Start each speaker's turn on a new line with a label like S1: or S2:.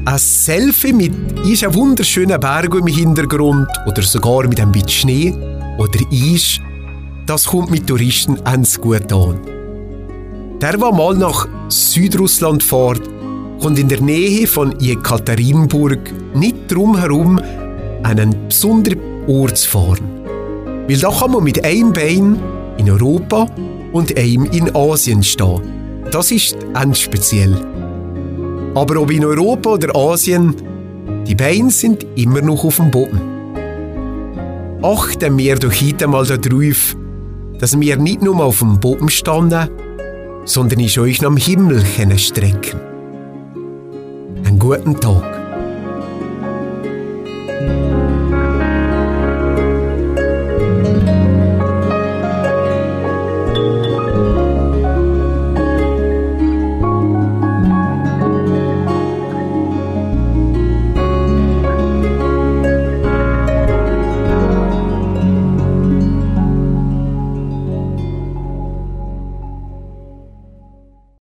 S1: ein Selfie mit ein wunderschönen Bergen im Hintergrund oder sogar mit ein bisschen Schnee oder Eis, das kommt mit Touristen ganz gut an. Der mal nach Südrussland fährt, kommt in der Nähe von Jekaterinburg nicht drum herum, an einen besonderen Ort zu fahren. Weil da kann man mit einem Bein in Europa und einem in Asien stehen. Das ist ganz speziell. Aber ob in Europa oder Asien, die Beine sind immer noch auf dem Boden. Achten wir doch heute mal darauf, dass wir nicht nur auf dem Boden stehen, sondern uns euch am Himmel strecken. Einen guten Tag.